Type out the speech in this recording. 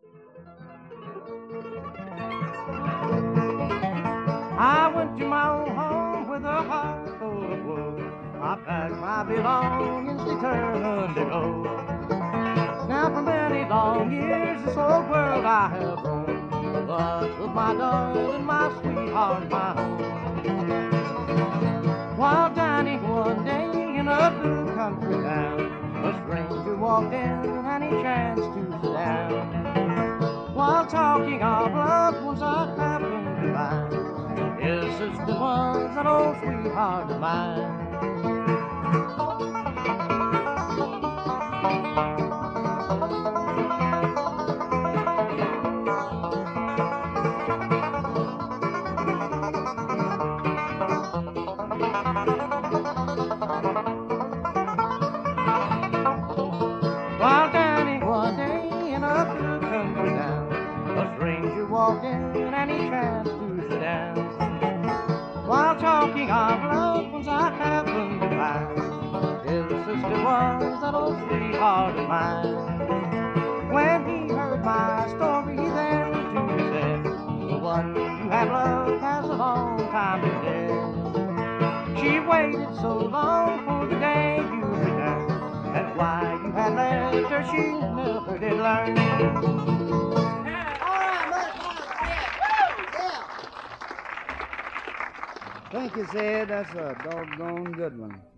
I went to my old home with a heart full of woe. I packed my belongings, determined to go. Now for many long years this old world I have roamed. But with my darling, my sweetheart, my home. While dining one day in a blue country town, a stranger walked in and he chanced to sit down. While talking of loved ones I happened to find his sister was an old sweetheart of mine. While dining one day in a blue country town, a stranger walked in and he chanced to sit down. While talking of loved ones I happened to find his sister was that old sweetheart of mine. When he heard my story then to me said, the one you have loved has a long time been dead. She waited so long for the day you returned, and why you had left her she never did learn. Thank you, Sid. That's a doggone good one.